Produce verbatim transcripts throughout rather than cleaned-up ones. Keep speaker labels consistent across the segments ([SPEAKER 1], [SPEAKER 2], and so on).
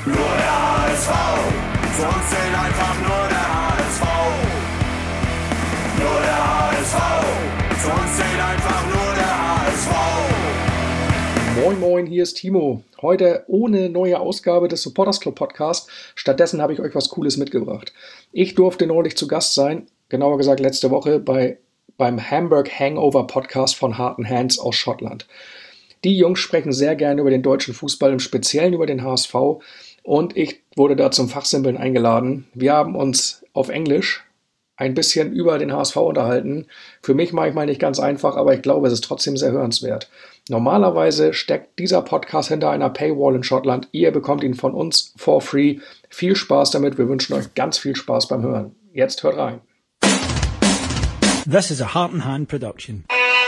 [SPEAKER 1] Nur der H S V, für uns zählt einfach nur der H S V. Nur der H S V, für uns zählt einfach nur der H S V.
[SPEAKER 2] Moin Moin, hier ist Timo. Heute ohne neue Ausgabe des Supporters Club Podcast. Stattdessen habe ich euch was Cooles mitgebracht. Ich durfte neulich zu Gast sein, genauer gesagt letzte Woche, bei, beim Hamburg Hangover Podcast von Heart and Hands aus Schottland. Die Jungs sprechen sehr gerne über den deutschen Fußball, im Speziellen über den H S V. Und ich wurde da zum Fachsimpeln eingeladen. Wir haben uns auf Englisch ein bisschen über den H S V unterhalten. Für mich manchmal nicht ganz einfach, aber ich glaube, es ist trotzdem sehr hörenswert. Normalerweise steckt dieser Podcast hinter einer Paywall in Schottland. Ihr bekommt ihn von uns for free. Viel Spaß damit. Wir wünschen euch ganz viel Spaß beim Hören. Jetzt hört rein.
[SPEAKER 3] This is a Heart and Hand production.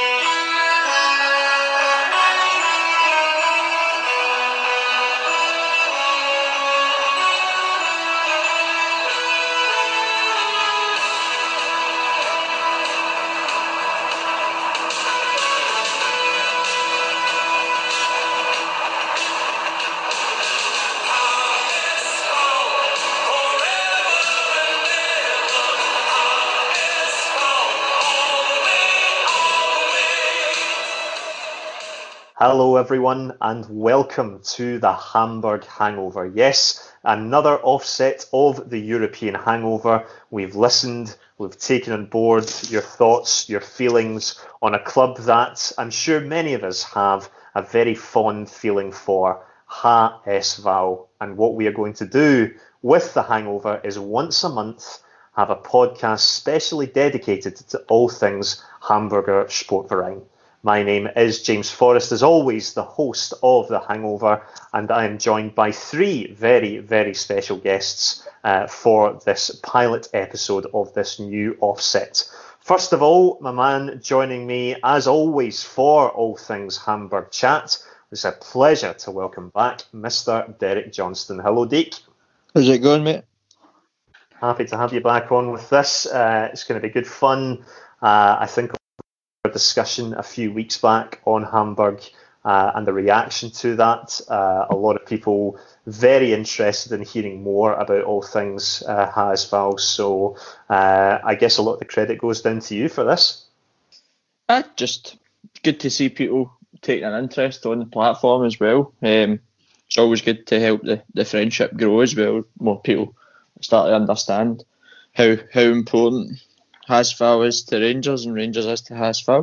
[SPEAKER 4] Hello everyone and welcome to the Hamburg Hangover. Yes, another offset of the European Hangover. We've listened, we've taken on board your thoughts, your feelings on a club that I'm sure many of us have a very fond feeling for, H S V. And what we are going to do with the Hangover is once a month have a podcast specially dedicated to all things Hamburger Sportverein. My name is James Forrest, as always, the host of The Hangover, and I am joined by three very, very special guests uh, for this pilot episode of this new offset. First of all, my man joining me, as always, for all things Hamburg chat. It's a pleasure to welcome back Mister Derek Johnston. Hello, Deke.
[SPEAKER 5] How's it going, mate?
[SPEAKER 4] Happy to have you back on with this. Uh, it's going to be good fun. Uh, I think discussion a few weeks back on Hamburg uh, and the reaction to that. Uh, a lot of people very interested in hearing more about all things uh, H S V. So uh, I guess a lot of the credit goes down to you for this.
[SPEAKER 5] Uh, just good to see people taking an interest on the platform as well. Um, it's always good to help the, the friendship grow as well. More people start to understand how how important H S V is to Rangers and Rangers is to H S V.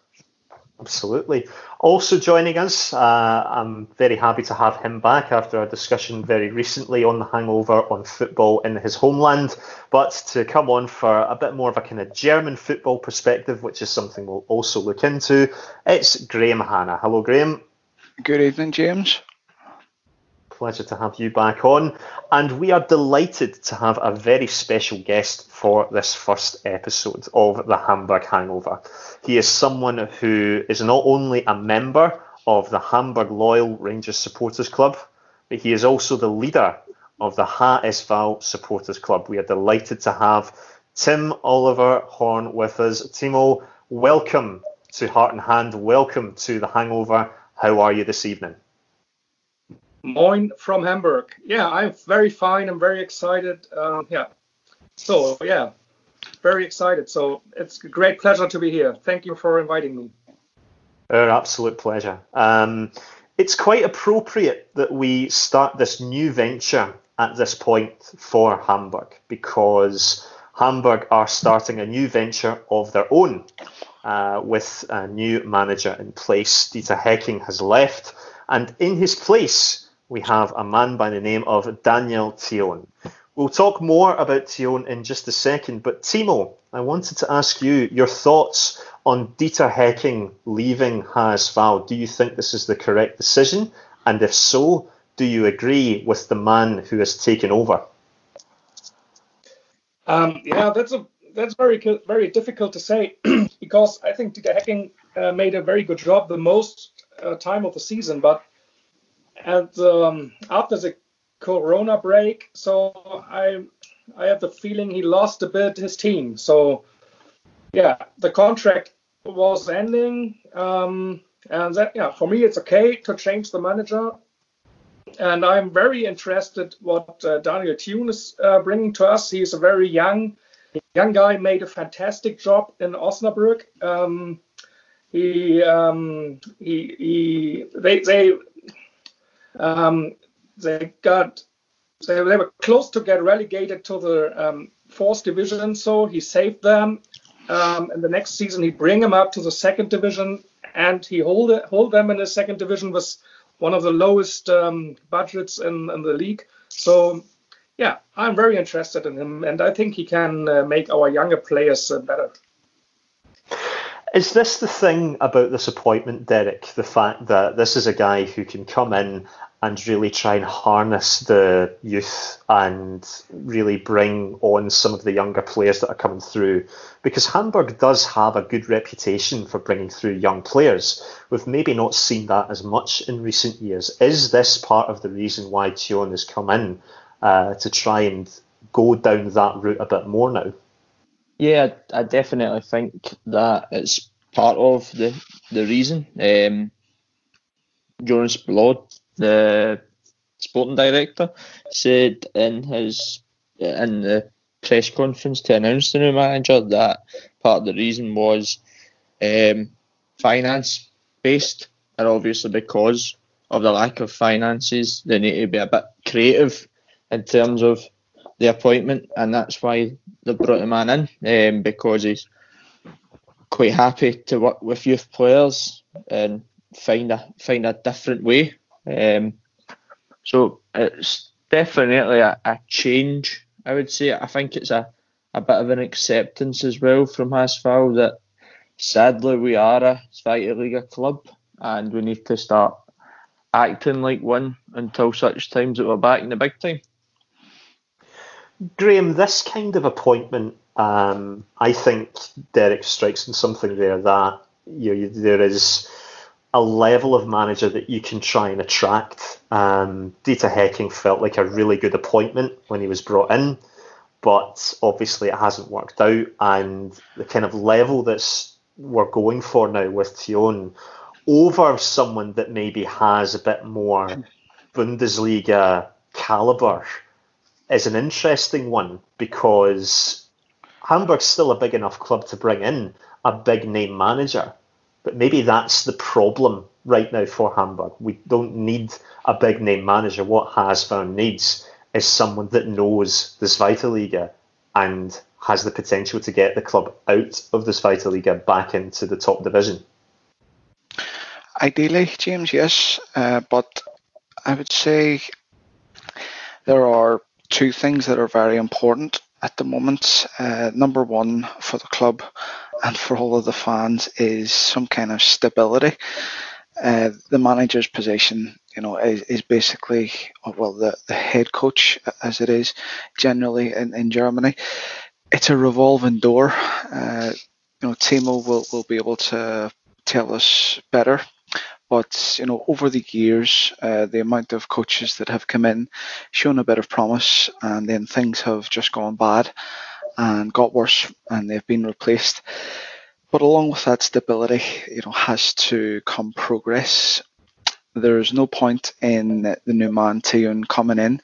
[SPEAKER 4] Absolutely. Also joining us, uh, I'm very happy to have him back after a discussion very recently on the Hangover on football in his homeland, but to come on for a bit more of a kind of German football perspective, which is something we'll also look into. It's Graham Hanna. Hello, Graham.
[SPEAKER 6] Good evening, James.
[SPEAKER 4] Pleasure to have you back on, and we are delighted to have a very special guest for this first episode of the Hamburg Hangover. He is someone who is not only a member of the Hamburg Loyal Rangers Supporters Club, but he is also the leader of the H S V Supporters Club. We are delighted to have Tim Oliver Horn with us. Timo, welcome to Heart and Hand. Welcome to the Hangover. How are you this evening?
[SPEAKER 2] Moin from Hamburg. Yeah, I'm very fine. I'm very excited. Um, yeah. So, yeah, very excited. So it's a great pleasure to be here. Thank you for inviting me.
[SPEAKER 4] Our absolute pleasure. Um, it's quite appropriate that we start this new venture at this point for Hamburg, because Hamburg are starting a new venture of their own uh, with a new manager in place. Dieter Hecking has left, and in his place, we have a man by the name of Daniel Thioune. We'll talk more about Thioune in just a second, but Timo, I wanted to ask you your thoughts on Dieter Hecking leaving H S V. Do you think this is the correct decision? And if so, do you agree with the man who has taken over?
[SPEAKER 2] Um, yeah, that's a that's very very difficult to say because I think Dieter Hecking uh, made a very good job the most uh, time of the season, but And um, after the Corona break, so I I have the feeling he lost a bit his team. So yeah, the contract was ending, um, and that yeah for me it's okay to change the manager. and I'm very interested what uh, Daniel Thune is uh, bringing to us. He's a very young young guy, made a fantastic job in Osnabrück. Um, he, um, he, he, they, they, um, they got, they, they were close to get relegated to the um, fourth division, so he saved them. Um, and the next season, he bring them up to the second division, and he hold it, hold them in the second division with one of the lowest um, budgets in, in the league. So, yeah, I'm very interested in him, and I think he can uh, make our younger players uh, better.
[SPEAKER 4] Is this the thing about this appointment, Derek? The fact that this is a guy who can come in and really try and harness the youth and really bring on some of the younger players that are coming through? Because Hamburg does have a good reputation for bringing through young players. We've maybe not seen that as much in recent years. Is this part of the reason why Thune has come in uh, to try and go down that route a bit more now?
[SPEAKER 5] Yeah, I definitely think that it's part of the the reason. Um, Jonas Blod, the sporting director, said in his in the press conference to announce the new manager that part of the reason was um, finance based, and obviously because of the lack of finances, they need to be a bit creative in terms of the appointment, and that's why they brought the man in, um, because he's quite happy to work with youth players and find a find a different way. Um, so it's definitely a, a change, I would say. I think it's a, a bit of an acceptance as well from Haasfall that sadly we are a Zweite Liga club and we need to start acting like one until such times that we're back in the big time.
[SPEAKER 4] Graham, this kind of appointment, um, I think Derek strikes on something there that you know, there is a level of manager that you can try and attract. Um, Dieter Hecking felt like a really good appointment when he was brought in, but obviously it hasn't worked out. And the kind of level that's we're going for now with Thune over someone that maybe has a bit more Bundesliga calibre is an interesting one, because Hamburg's still a big enough club to bring in a big name manager. But maybe that's the problem right now for Hamburg. We don't need a big name manager. What Haasfall needs is someone that knows the Zweite Liga and has the potential to get the club out of the Zweite Liga back into the top division.
[SPEAKER 6] Ideally, James, yes. Uh, but I would say there are two things that are very important at the moment. Uh, number one for the club and for all of the fans is some kind of stability. Uh, the manager's position, you know, is, is basically, well, the, the head coach, as it is generally in, in Germany. It's a revolving door. Uh, you know, Timo will, will be able to tell us better. But, you know, over the years, uh, the amount of coaches that have come in, shown a bit of promise, and then things have just gone bad and got worse, and they've been replaced. But along with that stability, you know, has to come progress. There's no point in the new man Thune coming in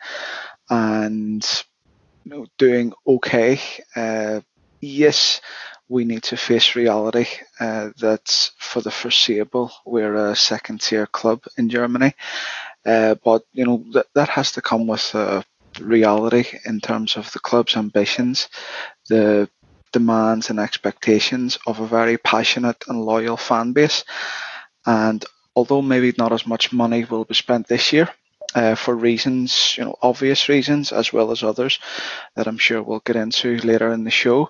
[SPEAKER 6] and, you know, doing okay. Uh, yes, we need to face reality uh, that for the foreseeable we're a second tier club in Germany, uh, but you know that that has to come with uh, reality in terms of the club's ambitions, the demands and expectations of a very passionate and loyal fan base. And although maybe not as much money will be spent this year, uh, for reasons, you know, obvious reasons, as well as others that I'm sure we'll get into later in the show,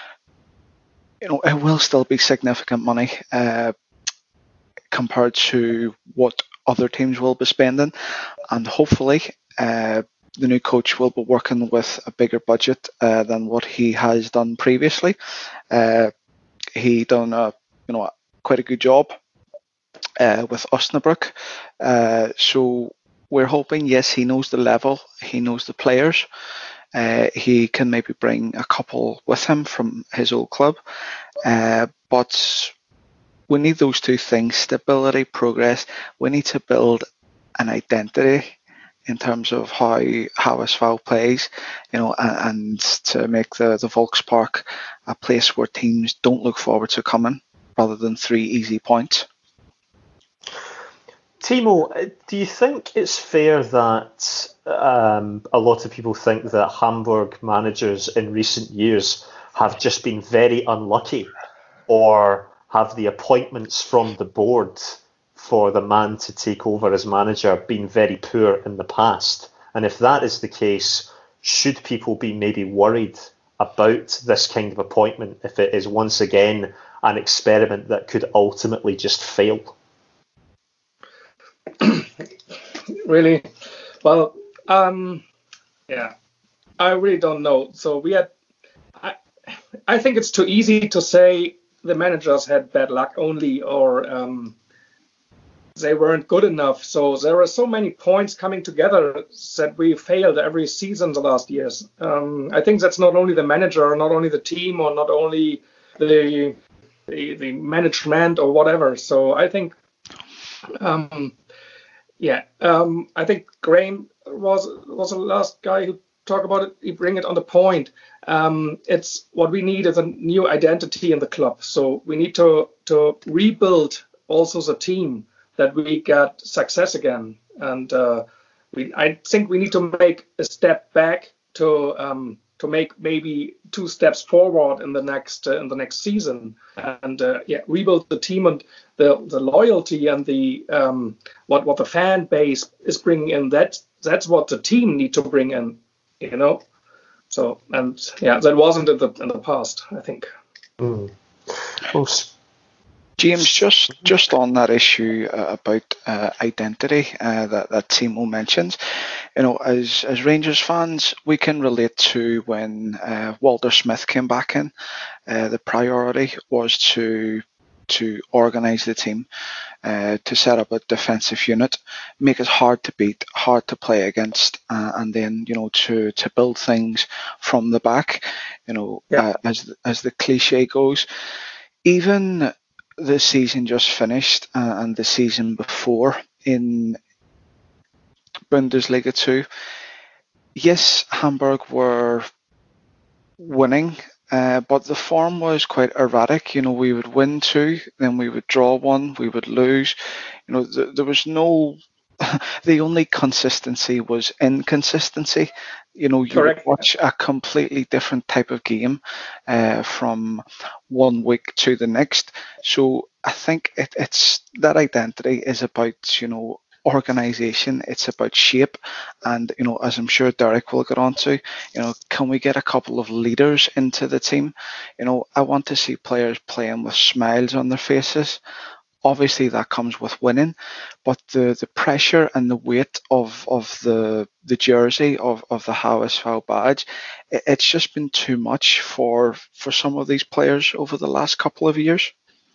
[SPEAKER 6] you know, it will still be significant money uh, compared to what other teams will be spending. And hopefully uh, the new coach will be working with a bigger budget uh, than what he has done previously. Uh, he done a, you know, quite a good job uh, with Osnabrück. Uh, so we're hoping, yes, he knows the level, he knows the players. Uh, he can maybe bring a couple with him from his old club. Uh, but we need those two things, stability, progress. We need to build an identity in terms of how how S V A plays, you know, and, and to make the the Volkspark a place where teams don't look forward to coming, rather than three easy points.
[SPEAKER 4] Timo, do you think it's fair that um, a lot of people think that Hamburg managers in recent years have just been very unlucky, or have the appointments from the board for the man to take over as manager been very poor in the past? And if that is the case, should people be maybe worried about this kind of appointment if it is once again an experiment that could ultimately just fail?
[SPEAKER 2] Really? Well, um, yeah, I really don't know. So we had, I, I think it's too easy to say the managers had bad luck only, or um, they weren't good enough. So there are so many points coming together that we failed every season the last years. Um, I think that's not only the manager, not only the team, or not only the the, the management or whatever. So I think. Um, Yeah, um, I think Graham was was the last guy who talked about it. He bring it on the point. Um, it's what we need is a new identity in the club. So we need to to rebuild also the team, that we get success again. And uh, we I think we need to make a step back to um, to make maybe two steps forward in the next uh, in the next season, and uh, yeah, rebuild the team, and the the loyalty and the um, what what the fan base is bringing in. That that's what the team need to bring in, you know. So and yeah, that wasn't in the in the past, I think.
[SPEAKER 4] Mm. Well,
[SPEAKER 6] James, just just on that issue uh, about uh, identity uh, that that Timo mentions, you know, as as Rangers fans, we can relate to when uh, Walter Smith came back in. Uh, the priority was to to organise the team, uh, to set up a defensive unit, make it hard to beat, hard to play against, uh, and then, you know, to to build things from the back. You know,
[SPEAKER 2] Yeah.
[SPEAKER 6] uh, as as the cliche goes, even the season just finished uh, and the season before in Bundesliga two, yes, Hamburg were winning, uh, but the form was quite erratic. You know, we would win two, then we would draw one, we would lose. You know, th- there was no. The only consistency was inconsistency. You know, you
[SPEAKER 2] Correct.
[SPEAKER 6] would watch a completely different type of game uh, from one week to the next. So I think it, it's that identity is about, you know, organization. It's about shape, and, you know, as I'm sure Derek will get on to, you know, can we get a couple of leaders into the team? You know, I want to see players playing with smiles on their faces. Obviously, that comes with winning, but the, the pressure and the weight of, of the the jersey of, of the H A S V badge, it, it's just been too much for for some of these players over the last couple of years.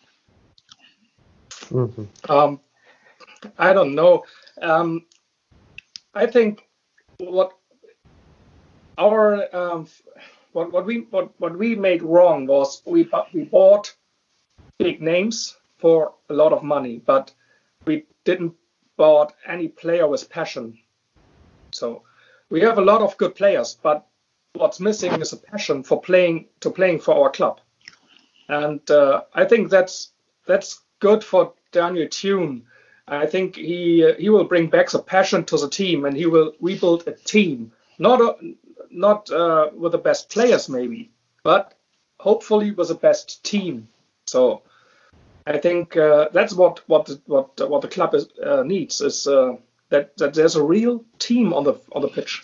[SPEAKER 4] mm-hmm.
[SPEAKER 2] Um, I don't know. Um, I think what our um, what what we what, what we made wrong was we bu- we bought big names for a lot of money, but we didn't bought any player with passion. So we have a lot of good players, but what's missing is a passion for playing to playing for our club. And uh, I think that's that's good for Daniel Thune. I think he uh, he will bring back the passion to the team, and he will rebuild a team, not a, not uh, with the best players maybe, but hopefully with the best team. So I think uh, that's what what what what the club is, uh, needs is uh, that that there's a real team on the on the pitch.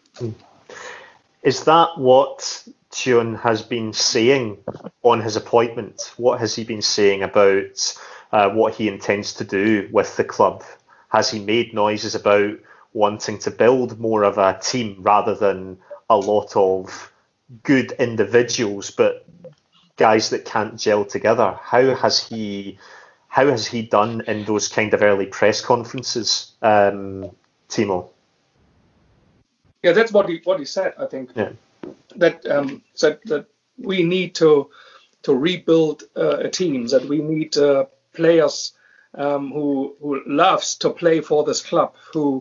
[SPEAKER 4] Is that what Thune has been saying on his appointment? What has he been saying about uh, what he intends to do with the club? Has he made noises about wanting to build more of a team rather than a lot of good individuals, but guys that can't gel together? How has he how has he done in those kind of early press conferences, um, Timo?
[SPEAKER 2] Yeah, that's what he what he said. I think
[SPEAKER 4] Yeah.
[SPEAKER 2] that um, that that we need to to rebuild uh, a team. That we need uh, players um, who who loves to play for this club, who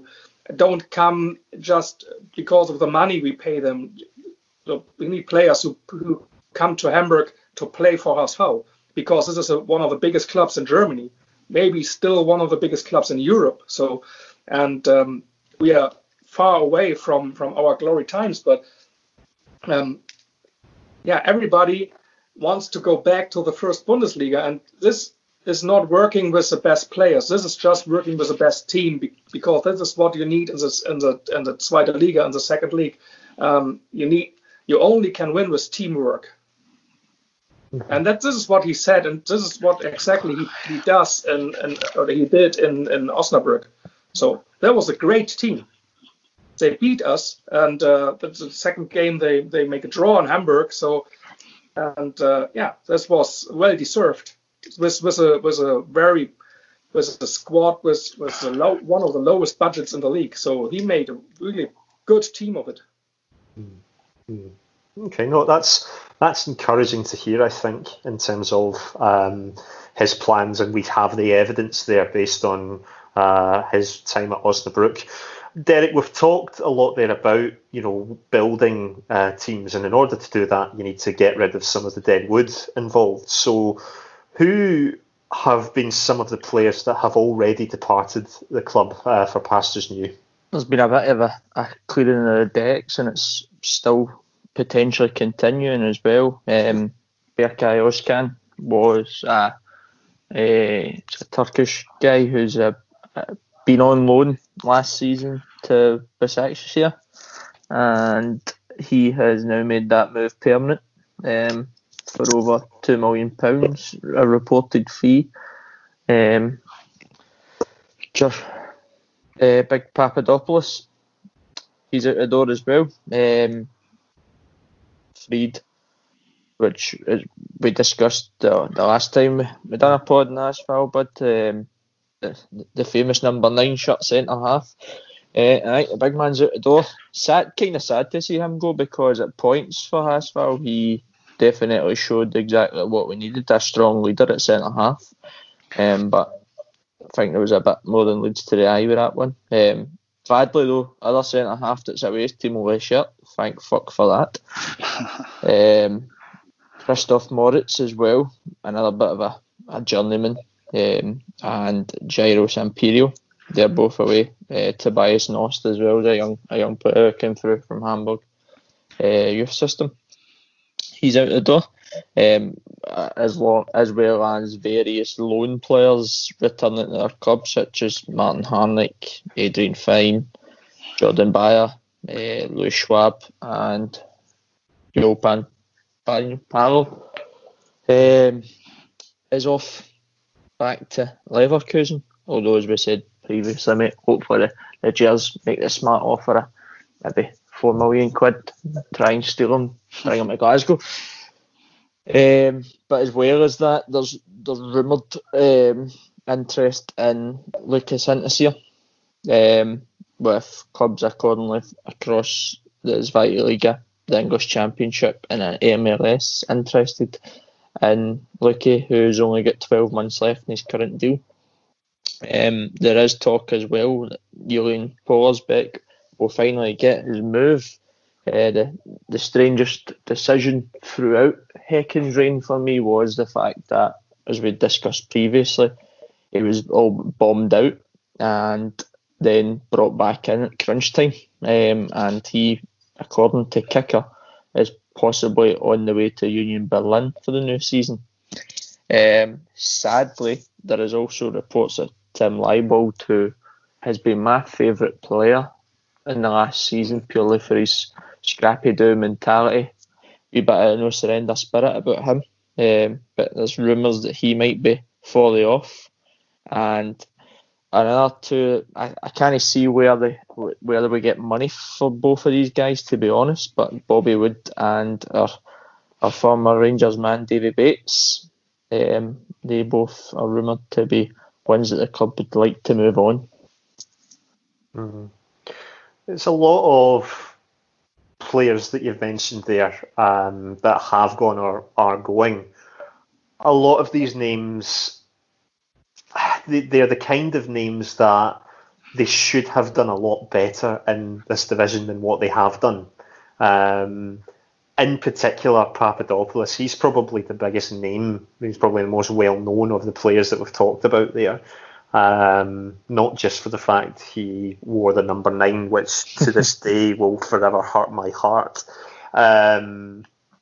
[SPEAKER 2] don't come just because of the money we pay them. So we need players who, who come to Hamburg to play for H S V, because this is a, one of the biggest clubs in Germany, maybe still one of the biggest clubs in Europe. So, and um, we are far away from, from our glory times, but um, yeah, everybody wants to go back to the first Bundesliga, and this is not working with the best players. This is just working with the best team, because this is what you need in the in the in the Zweite Liga, in the second league. Um, you need you only can win with teamwork, mm-hmm. and that this is what he said, and this is what exactly he, he does, and and or he did in in Osnabrück. So that was a great team. They beat us, and uh, that's the second game they they make a draw in Hamburg. So and uh, yeah, this was well deserved. With with a with a very with a squad with with a low, one of the lowest budgets in the league, so he made a really good team of it.
[SPEAKER 4] Mm-hmm. Okay, no, that's that's encouraging to hear. I think in terms of um, his plans, and we have the evidence there based on uh, his time at Osnabrück. Derek, we've talked a lot there about, you know, building uh, teams, and in order to do that, you need to get rid of some of the dead wood involved. So, who have been some of the players that have already departed the club uh, for pastures new?
[SPEAKER 5] There's been a bit of a, a clearing of the decks, and it's still potentially continuing as well. Um, Berkay Özkan was a, a, a Turkish guy who's a, a, been on loan last season to Besiktas, and he has now made that move permanent. Um, for over two million pounds, a reported fee. Um, just, uh, Big Papadopoulos, he's out the door as well. Um, Freed, which is, we discussed the, the last time we done a pod in Ashville, but um, the, the famous number nine shirt centre half. Uh, right, the big man's out the door. Sad, kind of sad to see him go, because at points for Ashville he definitely showed exactly what we needed, a strong leader at centre half. Um, but I think there was a bit more than leads to the eye with that one. Um, Bradley, though, other centre half that's away, Team away shirt. Thank fuck for that. um, Christoph Moritz as well, another bit of a, a journeyman. Um, and Jairo Sampirio, they're both away. Uh, Tobias Nost as well, a young a young player who came through from Hamburg uh, youth system. He's out the door, um, as long as well as various loan players returning to their clubs, such as Martin Harnik, Adrian Fine, Jordan Bayer, uh, Louis Schwab, and Jopan Palo. Um, is off back to Leverkusen, although as we said previously, mate, hopefully the, the Gers make the smart offer of maybe four million quid, try and steal him, bring him to Glasgow. Um, but as well as that, there's there's rumoured um, interest in Lucas Hinterseer, um, with clubs accordingly across the Zweite Liga, the English Championship, and an M L S interested in Luki, who's only got twelve months left in his current deal. Um, there is talk as well that Julian Pollersbeck will finally get his move. Uh, the the strangest decision throughout Hecken's reign for me was the fact that, as we discussed previously, he was all bombed out and then brought back in at crunch time. Um, and he, according to Kicker, is possibly on the way to Union Berlin for the new season. Um, sadly, there is also reports that Tim Leibold, who has been my favourite player in the last season purely for his scrappy-do mentality, a bit of no surrender spirit about him. Um, but there's rumours that he might be falling off, and another two, I, I can't see where they where we get money for both of these guys, to be honest. But Bobby Wood and our our former Rangers man Davy Bates, um, they both are rumoured to be ones that the club would like to move on.
[SPEAKER 4] Mm-hmm. It's a lot of players that you've mentioned there um, that have gone or are going. A lot of these names, they, they're the kind of names that they should have done a lot better in this division than what they have done. Um, in particular, Papadopoulos, he's probably the biggest name. He's probably the most well-known of the players that we've talked about there. Um, not just for the fact he wore the number nine, which to this day will forever hurt my heart. Um,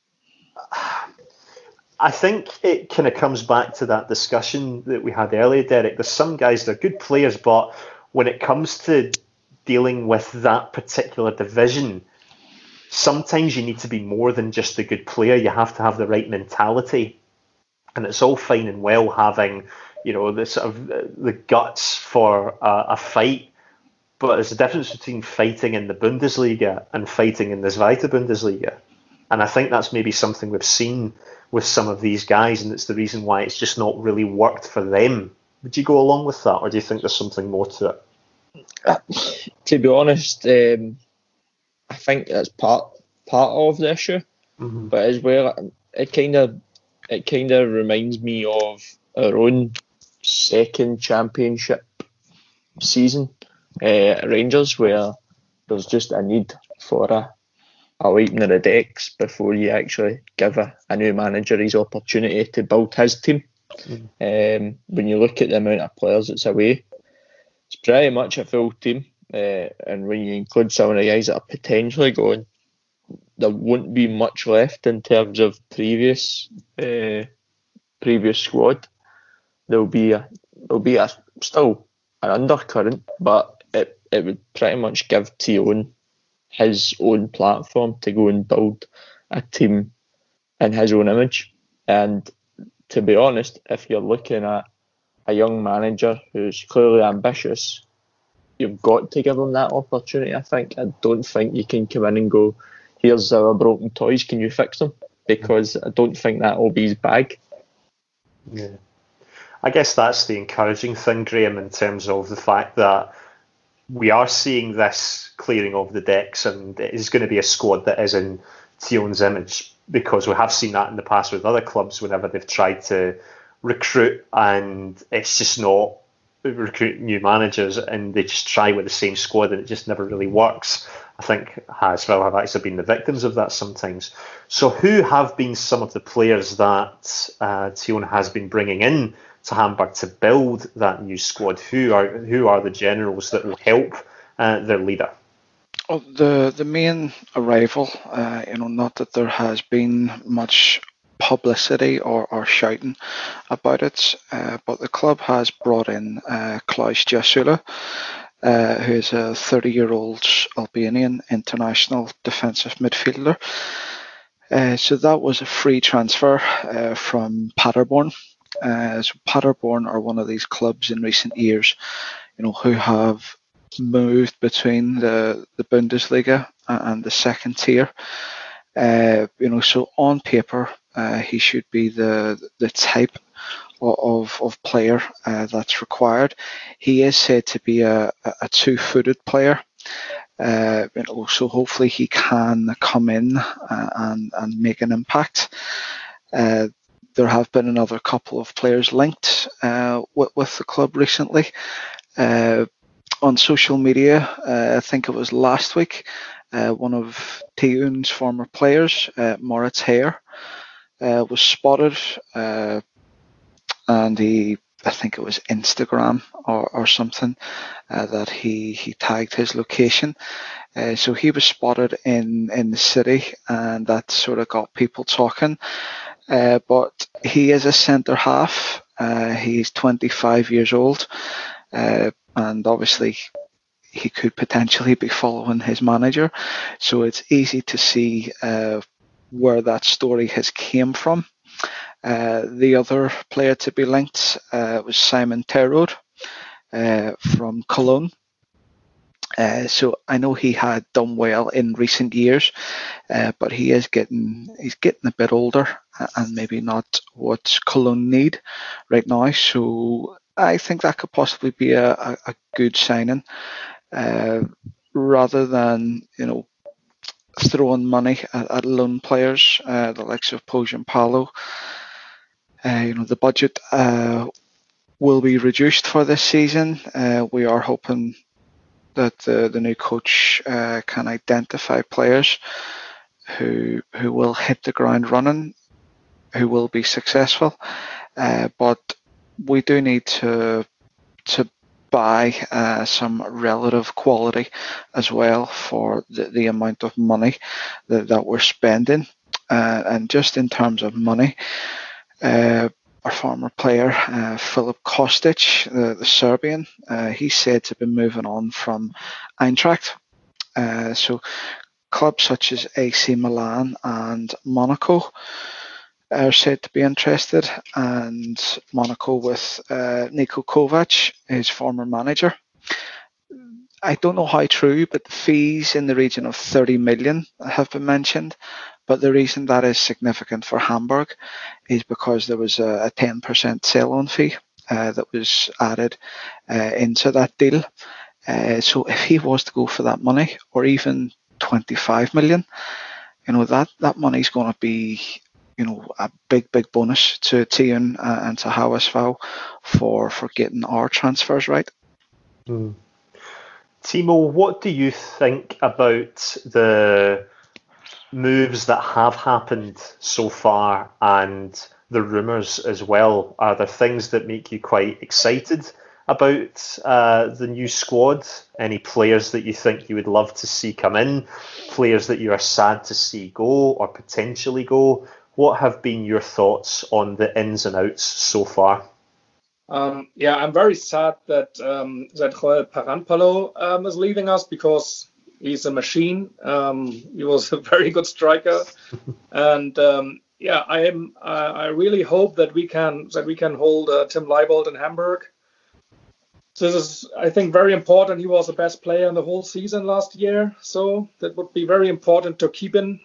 [SPEAKER 4] I think it kind of comes back to that discussion that we had earlier, Derek. There's some guys, they're good players, but when it comes to dealing with that particular division, sometimes you need to be more than just a good player. You have to have the right mentality. And it's all fine and well having, you know, the sort of the guts for a, a fight, but there's a difference between fighting in the Bundesliga and fighting in the Zweite Bundesliga. And I think that's maybe something we've seen with some of these guys, and it's the reason why it's just not really worked for them. Would you go along with that, or do you think there's something more to it?
[SPEAKER 5] Uh, to be honest, um, I think that's part part of the issue, mm-hmm. but as well, it kind of it kind of reminds me of our own second championship season uh, at Rangers, where there's just a need for a a wiping of the decks before you actually give a, a new manager his opportunity to build his team. Mm. Um, when you look at the amount of players that's away, it's pretty much a full team. Uh, and when you include some of the guys that are potentially going, there won't be much left in terms of previous uh, previous squad. There'll be a there'll be a still an undercurrent, but it it would pretty much give Tion his own platform to go and build a team in his own image. And to be honest, if you're looking at a young manager who's clearly ambitious, you've got to give him that opportunity, I think. I don't think you can come in and go, here's our broken toys, can you fix them? Because I don't think that will be his bag.
[SPEAKER 4] Yeah. I guess that's the encouraging thing, Graham, in terms of the fact that we are seeing this clearing of the decks, and it is going to be a squad that is in Tion's image, because we have seen that in the past with other clubs whenever they've tried to recruit and it's just not recruit new managers and they just try with the same squad and it just never really works. I think Haasville have actually been the victims of that sometimes. So who have been some of the players that uh, Tion has been bringing in to Hamburg to build that new squad? Who are who are the generals that will help uh, their leader?
[SPEAKER 6] Oh, the the main arrival, uh, you know, not that there has been much publicity or, or shouting about it, uh, but the club has brought in uh, Klaus Jasula, uh, who is a thirty-year-old Albanian international defensive midfielder. Uh, so that was a free transfer uh, from Paderborn. Uh, so Paderborn are one of these clubs in recent years, you know, who have moved between the, the Bundesliga and the second tier. Uh, you know, so on paper, uh, he should be the the type of of player uh, that's required. He is said to be a, a two-footed player. Uh, you know, so hopefully he can come in uh, and and make an impact. Uh, There have been another couple of players linked uh, with, with the club recently. Uh, on social media, uh, I think it was last week, uh, one of Tion's former players, uh, Moritz Heyer, uh, was spotted, uh, and he, I think it was Instagram or, or something, uh, that he, he tagged his location. Uh, so he was spotted in, in the city, and that sort of got people talking. Uh, but he is a centre half. Uh, he's twenty-five years old, uh, and obviously he could potentially be following his manager. So it's easy to see uh, where that story has came from. Uh, the other player to be linked uh, was Simon Terode uh, from Cologne. Uh, so I know he had done well in recent years, uh, but he is getting he's getting a bit older and maybe not what Cologne need right now. So I think that could possibly be a, a, a good signing, uh, rather than, you know, throwing money at, at loan players, uh, the likes of Pojan Palo. Uh, you know, the budget uh, will be reduced for this season. Uh, we are hoping that the, the new coach uh, can identify players who who will hit the ground running, who will be successful. Uh, but we do need to to buy uh, some relative quality as well for the, the amount of money that, that we're spending. Uh, and just in terms of money, uh, our former player, uh, Filip Kostic, the, the Serbian, uh, he's said to be moving on from Eintracht. Uh, so clubs such as A C Milan and Monaco are said to be interested, and Monaco with uh, Niko Kovac, his former manager. I don't know how true, but fees in the region of thirty million have been mentioned. But the reason that is significant for Hamburg is because there was a, a ten percent sell-on fee uh, that was added uh, into that deal. Uh, so if he was to go for that money, or even twenty-five million, you know, that, that money is going to be, you know, a big, big bonus to Thun uh, and to H S V for, for getting our transfers right.
[SPEAKER 4] Mm. Timo, what do you think about the moves that have happened so far and the rumours as well? Are there things that make you quite excited about uh, the new squad? Any players that you think you would love to see come in? Players that you are sad to see go or potentially go? What have been your thoughts on the ins and outs so far?
[SPEAKER 2] Um, yeah, I'm very sad that um, that Joel Paranpalo um, is leaving us, because he's a machine. Um, he was a very good striker, and um, yeah, I am. I, I really hope that we can that we can hold uh, Tim Leibold in Hamburg. This is, I think, very important. He was the best player in the whole season last year, so that would be very important to keep in.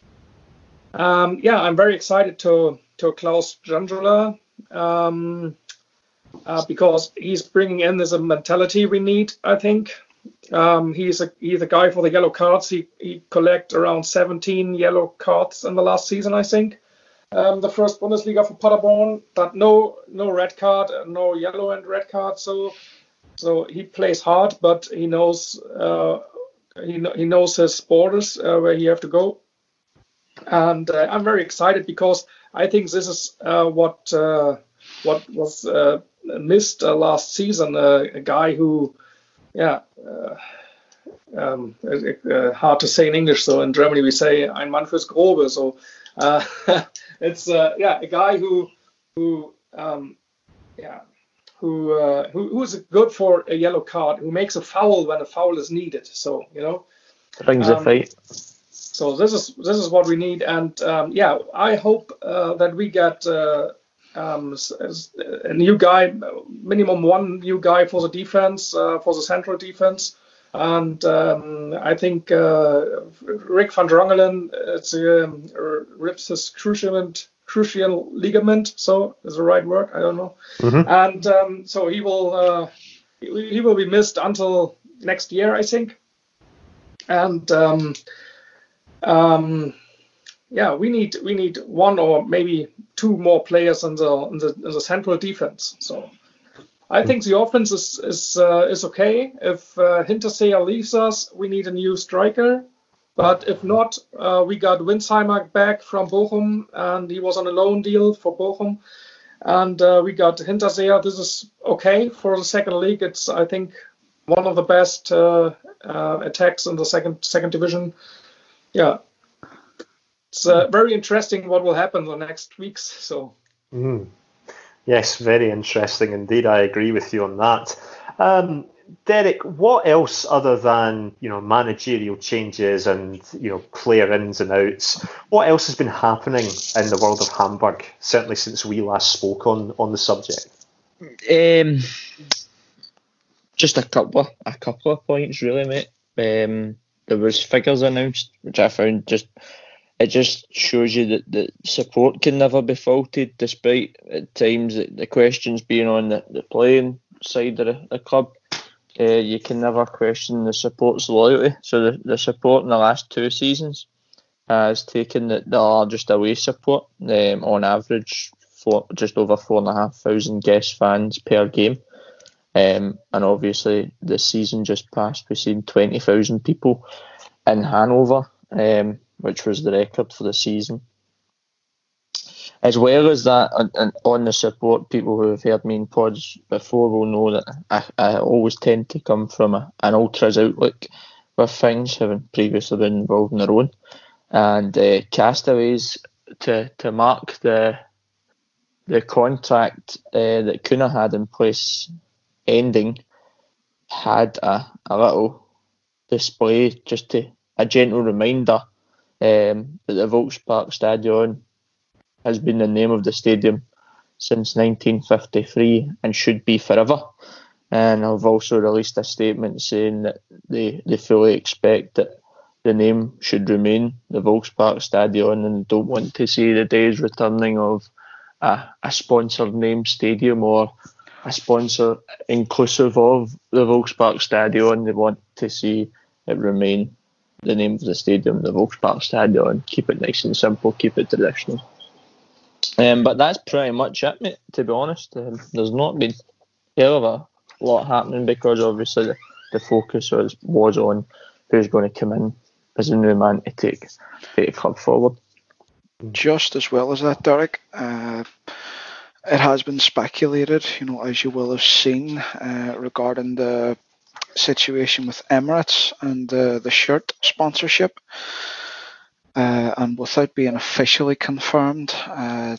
[SPEAKER 2] Um, yeah, I'm very excited to to Klaus Janjula. Um, Uh, because he's bringing in this a mentality we need, I think. Um, he's a he's a guy for the yellow cards. He he collect around seventeen yellow cards in the last season, I think. Um, the first Bundesliga for Paderborn, but no no red card, no yellow and red card. So so he plays hard, but he knows uh, he he knows his borders uh, where he have to go. And uh, I'm very excited because I think this is uh, what uh, what was. Uh, missed uh, last season, uh, a guy who, yeah, uh, um, uh, hard to say in English. So in Germany we say ein Mann fürs Grobe. So uh, it's uh, yeah, a guy who who um, yeah who uh, who who's good for a yellow card, who makes a foul when a foul is needed. So you know,
[SPEAKER 5] brings
[SPEAKER 2] um,
[SPEAKER 5] a fight.
[SPEAKER 2] So this is this is what we need, and um, yeah, I hope uh, that we get. Uh, Um, a new guy, minimum one new guy for the defense, uh, for the central defense, and um, I think uh, Rick van Drongelen it's, um, rips his cruciate crucial ligament, so is the right word, I don't know, mm-hmm. and um, so he will uh, he, he will be missed until next year, I think, and um, um, yeah, we need we need one or maybe two more players in the in the, in the central defense. So I think the offense is is uh, is okay. If uh, Hinterseer leaves us, we need a new striker. But if not, uh, we got Winsheimer back from Bochum, and he was on a loan deal for Bochum. And uh, we got Hinterseer. This is okay for the second league. It's I think one of the best uh, uh, attacks in the second second division. Yeah. It's uh, very interesting what will happen the next weeks. So,
[SPEAKER 4] mm. Yes, very interesting indeed. I agree with you on that. Um, Derek, what else other than you know managerial changes and you know player ins and outs? What else has been happening in the world of Hamburg? Certainly since we last spoke on on the subject.
[SPEAKER 5] Um, just a couple, a couple of points, really, mate. Um, there was figures announced, which I found just. It just shows you that the support can never be faulted, despite at times the, the questions being on the, the playing side of the, the club. Uh, you can never question the support's loyalty. So the, the support in the last two seasons has taken the, the largest away support, um, on average, for just over four and a half thousand guest fans per game. Um, and obviously, the season just passed, we've seen twenty thousand people in Hanover, um, which was the record for the season. As well as that, on, on- on the support, people who have heard me in pods before will know that I, I always tend to come from a, an ultras outlook with things, having previously been involved in their own. And uh, Castaways, to to mark the the contract uh, that Kuna had in place ending, had a, a little display, just to a gentle reminder um, that the Volkspark Stadion has been the name of the stadium since nineteen fifty-three and should be forever. And I've also released a statement saying that they, they fully expect that the name should remain the Volkspark Stadion and don't want to see the days returning of a, a sponsored name stadium or a sponsor inclusive of the Volkspark Stadion. They want to see it remain the name of the stadium, the Volkspark Stadion. Keep it nice and simple, keep it traditional. Um, but that's pretty much it, mate, to be honest. Um, there's not been a hell of a lot happening because obviously the, the focus was, was on who's going to come in as a new man to take, take the club forward.
[SPEAKER 6] Just as well as that, Derek, uh, it has been speculated, you know, as you will have seen, uh, regarding the situation with Emirates and uh, the shirt sponsorship. Uh, and without being officially confirmed, uh,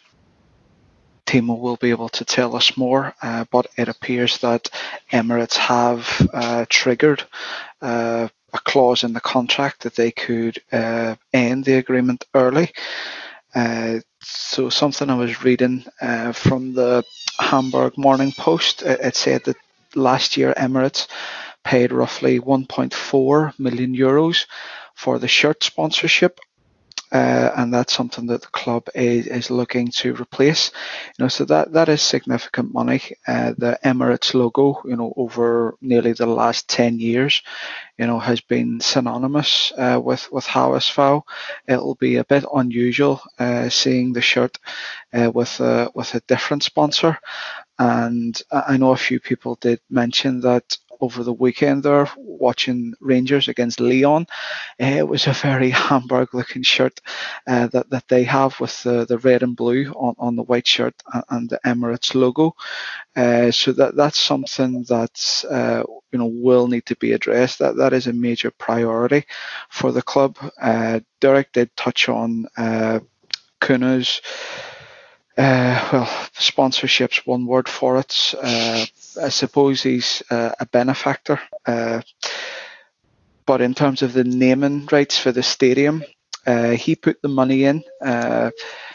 [SPEAKER 6] Timo will be able to tell us more, uh, but it appears that Emirates have uh, triggered uh, a clause in the contract that they could uh, end the agreement early. Uh, so something I was reading uh, from the Hamburg Morning Post, it, it said that last year Emirates paid roughly one point four million euros for the shirt sponsorship. Uh, and that's something that the club is, is looking to replace. You know, so that, that is significant money. Uh, the Emirates logo, you know, over nearly the last ten years, you know, has been synonymous uh, with with H S V. It'll be a bit unusual uh, seeing the shirt uh, with a, with a different sponsor. And I know a few people did mention that over the weekend there, watching Rangers against Lyon. Uh, it was a very Hamburg-looking shirt uh, that, that they have with the, the red and blue on, on the white shirt and, and the Emirates logo. Uh, so that that's something that uh, you know will need to be addressed. That that is a major priority for the club. Uh, Derek did touch on uh, Kuna's. Uh, well, sponsorship's one word for it. Uh, I suppose he's uh, a benefactor. Uh, but in terms of the naming rights for the stadium, uh, he put the money in uh,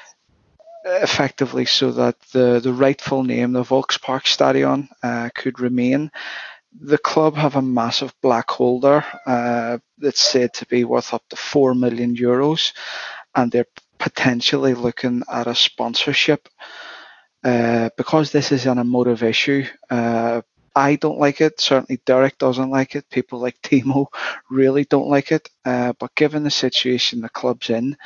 [SPEAKER 6] effectively so that the, the rightful name, the Volkspark Stadion, uh, could remain. The club have a massive black hole there uh, that's said to be worth up to four million euros, and they're potentially looking at a sponsorship. Uh, because this is an emotive issue, uh, I don't like it. Certainly Derek doesn't like it. People like Timo really don't like it. Uh, but given the situation the club's in,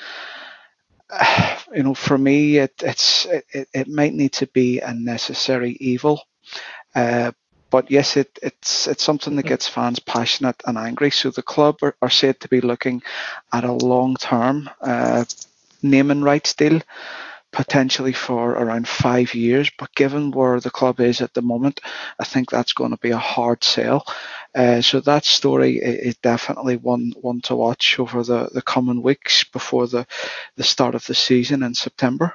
[SPEAKER 6] uh, you know, for me, it, it's it, it might need to be a necessary evil. Uh, But yes, it, it's it's something that gets fans passionate and angry. So the club are, are said to be looking at a long-term uh, naming rights deal, potentially for around five years. But given where the club is at the moment, I think that's going to be a hard sell. Uh, so that story is definitely one one to watch over the, the coming weeks before the, the start of the season in September.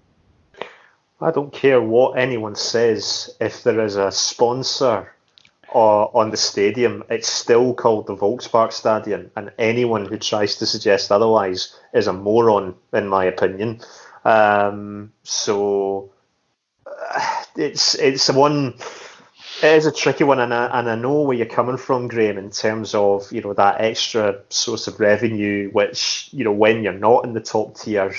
[SPEAKER 4] I don't care what anyone says. If there is a sponsor uh, on the stadium, it's still called the Volkspark Stadion, and anyone who tries to suggest otherwise is a moron, in my opinion. Um, so uh, it's it's one. It is a tricky one, and I, and I know where you're coming from, Graham, in terms of, you know, that extra source of revenue, which, you know, when you're not in the top tier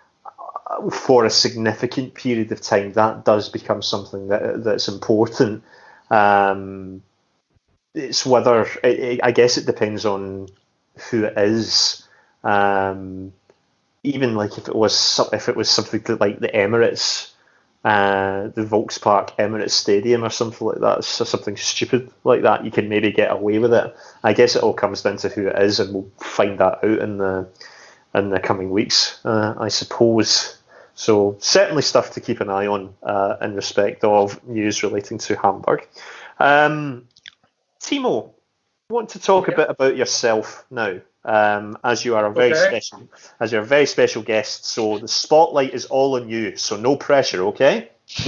[SPEAKER 4] for a significant period of time, that does become something that that's important. Um, it's whether it, I guess it depends on who it is. Um, even like if it was if it was something like the Emirates, uh, the Volkspark Emirates Stadium or something like that, so something stupid like that, you can maybe get away with it. I guess it all comes down to who it is, and we'll find that out in the in the coming weeks, uh, I suppose. So certainly stuff to keep an eye on uh, in respect of news relating to Hamburg. Um, Timo, I want to talk yeah. a bit about yourself now, um, as you are a very okay. special, as you're a very special guest. So the spotlight is all on you. So no pressure, okay?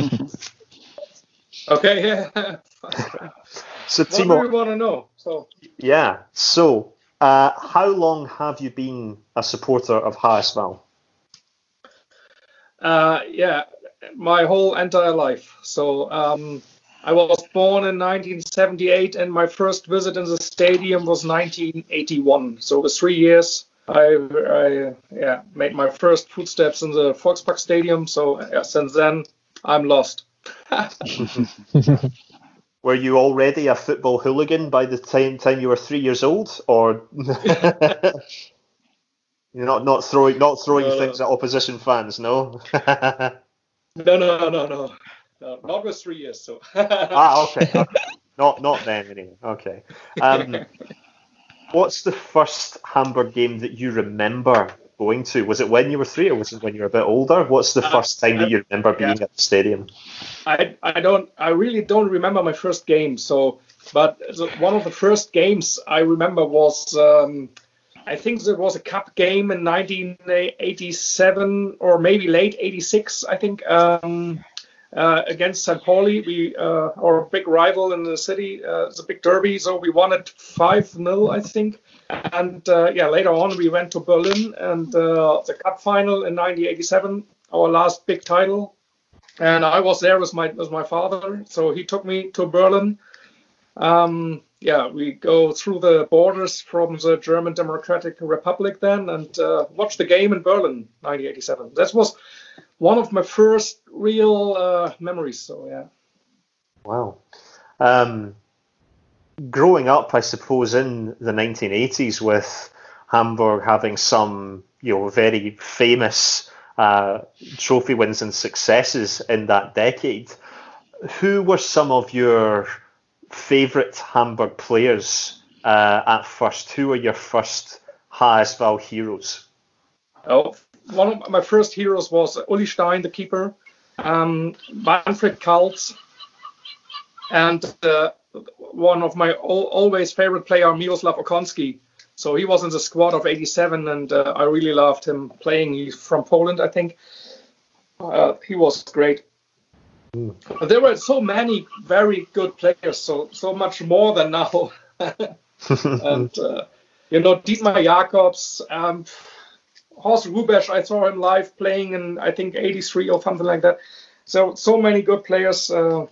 [SPEAKER 2] Okay, yeah.
[SPEAKER 4] So
[SPEAKER 2] what
[SPEAKER 4] Timo,
[SPEAKER 2] do you want to know? So
[SPEAKER 4] yeah. So uh, how long have you been a supporter of H S V?
[SPEAKER 2] Uh, yeah, my whole entire life. So um, I was born in nineteen seventy-eight, and my first visit in the stadium was nineteen eighty-one. So with three years, I, I yeah made my first footsteps in the Volkspark Stadium. So yeah, since then, I'm lost.
[SPEAKER 4] Were you already a football hooligan by the time time you were three years old, or you're not not throwing not throwing
[SPEAKER 2] no,
[SPEAKER 4] things
[SPEAKER 2] no.
[SPEAKER 4] at opposition fans? No.
[SPEAKER 2] no, no, no, no, no. Not with three years. So.
[SPEAKER 4] ah, okay. okay. Not not then anyway. Okay. Um, what's the first Hamburg game that you remember going to? Was it when you were three, or was it when you were a bit older? What's the first time that you remember being
[SPEAKER 2] yeah.
[SPEAKER 4] at the stadium?
[SPEAKER 2] I I don't I really don't remember my first game. So, but one of the first games I remember was um, I think there was a cup game in nineteen eighty-seven or maybe late eighty-six. I think um, uh, against Saint Pauli, we uh, our big rival in the city. Uh, it's a big derby, so we won it five nil, I think. And uh, yeah, later on we went to Berlin and uh, the cup final in nineteen eighty-seven, our last big title. And I was there with my with my father, so he took me to Berlin. Um, yeah, we go through the borders from the German Democratic Republic then, and uh, watch the game in Berlin, nineteen eighty-seven. That was one of my first real uh, memories. So yeah.
[SPEAKER 4] Wow. Um, growing up, I suppose, in the nineteen eighties, with Hamburg having some, you know, very famous uh, trophy wins and successes in that decade, who were some of your favourite Hamburg players uh, at first? Who were your first H S V heroes?
[SPEAKER 2] Oh, one of my first heroes was Uli Stein, the keeper, um, Manfred Kaltz, and uh, one of my al- always favourite player, Miroslav Okonski. So he was in the squad of eighty-seven, and uh, I really loved him playing. He's from Poland, I think. Uh, he was great. Mm. There were so many very good players, so so much more than now. and uh, you know, Dietmar Jacobs, um, Horst Rubesch, I saw him live playing in I think eighty-three or something like that. So so many good players. Uh,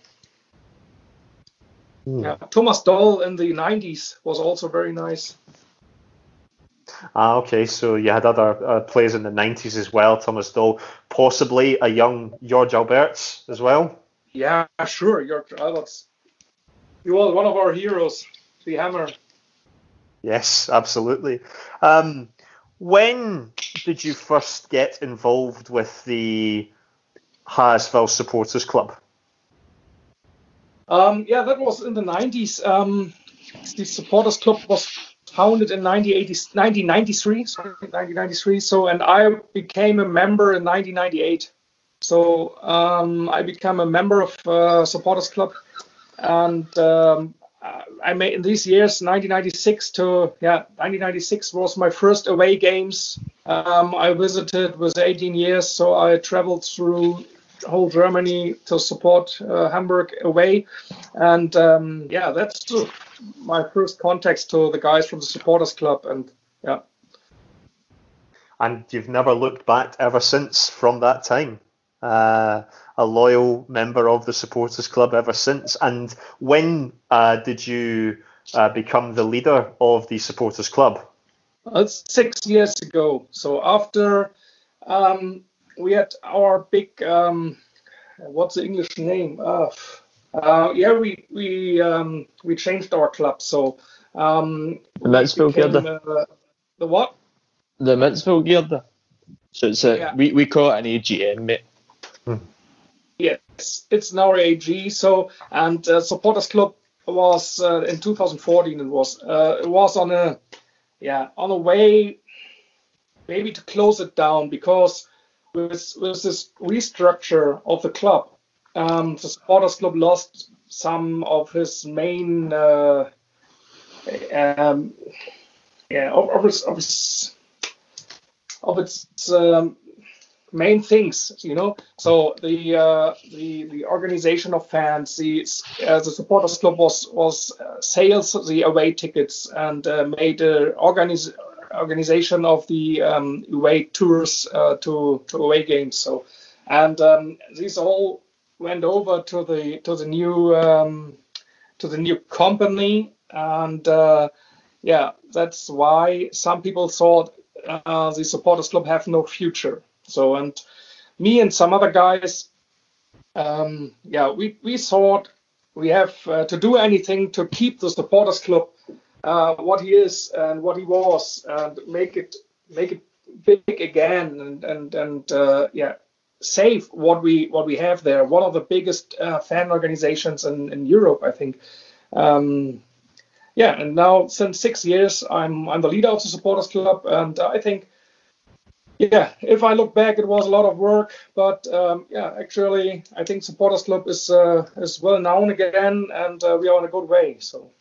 [SPEAKER 2] mm. yeah. Thomas Doll in the nineties was also very nice.
[SPEAKER 4] Ah, okay, so you had other uh, players in the nineties as well, Thomas Doll, possibly a young George Alberts as well?
[SPEAKER 2] Yeah, sure, George Alberts. He was one of our heroes, the Hammer.
[SPEAKER 4] Yes, absolutely. Um, when did you first get involved with the H S V Supporters Club?
[SPEAKER 2] Um, yeah, that was in the nineties. Um, the Supporters Club was founded in nineteen ninety-three, sorry, nineteen ninety-three. So, and I became a member in nineteen ninety-eight. So, um, I became a member of uh, Supporters Club, and um, I made in these years, nineteen ninety-six to yeah, nineteen ninety-six was my first away games. Um, I visited with eighteen years, so I traveled through whole Germany to support uh, Hamburg away, and um, yeah, that's my first contacts to the guys from the Supporters Club, and yeah.
[SPEAKER 4] And you've never looked back ever since from that time. Uh, a loyal member of the Supporters Club ever since. And when uh, did you uh, become the leader of the Supporters Club?
[SPEAKER 2] It's six years ago. So after um, we had our big, um, what's the English name? Uh, uh, yeah, we we um, we changed our club. So um,
[SPEAKER 5] the Mitzville
[SPEAKER 2] uh, the what?
[SPEAKER 5] The Mitzville Gearda. So it's a,
[SPEAKER 2] yeah.
[SPEAKER 5] we we call it an A G M, mate.
[SPEAKER 4] Hmm.
[SPEAKER 2] yes, it's now A G. So and uh, Supporters Club was uh, in two thousand fourteen. It was uh, it was on a yeah on a way maybe to close it down, because with with this restructure of the club, um, the Supporters Club lost some of his main uh, um, yeah of, of its of its, of its um, main things, you know. So the uh, the the organization of fans, the uh, the Supporters Club was was uh, sales the away tickets and uh, made a organiz- organization of the um, away tours uh, to to away games. So and um, these all went over to the to the new um, to the new company, and uh, yeah, that's why some people thought uh, the Supporters Club have no future. So, and me and some other guys, um, yeah, we, we thought we have uh, to do anything to keep the Supporters Club uh, what he is and what he was, and make it make it big again, and and and uh, yeah, save what we what we have there. One of the biggest uh, fan organizations in, in Europe, I think. Um, yeah, and now since six years, I'm I'm the leader of the Supporters Club, and I think. Yeah, if I look back, it was a lot of work, but um, yeah, actually, I think Supporters Club is uh, is well known again, and uh, we are in a good way. So,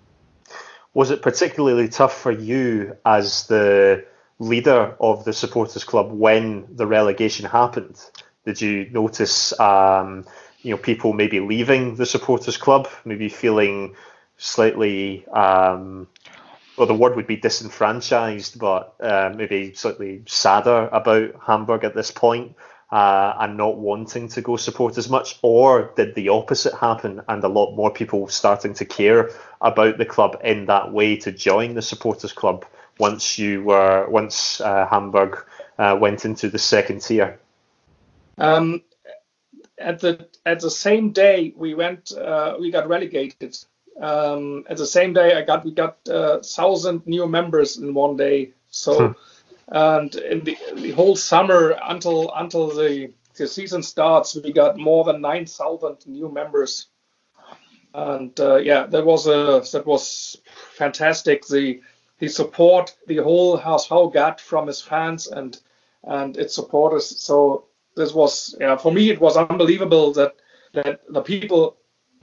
[SPEAKER 4] was it particularly tough for you as the leader of the Supporters Club when the relegation happened? Did you notice, um, you know, people maybe leaving the Supporters Club, maybe feeling slightly? Um, Well, the word would be disenfranchised, but uh, maybe slightly sadder about Hamburg at this point, uh, and not wanting to go support as much? Or did the opposite happen and a lot more people starting to care about the club in that way to join the Supporters Club once you were once uh, Hamburg uh, went into the second tier?
[SPEAKER 2] Um, at the at the same day we went, uh, we got relegated. Um, at the same day, I got we got uh, thousand new members in one day. So, hmm. and in the, the whole summer until until the, the season starts, we got more than nine thousand new members. And uh, yeah, that was a that was fantastic. The the support the whole H S V got from his fans and and its supporters. So this was yeah for me it was unbelievable that that the people.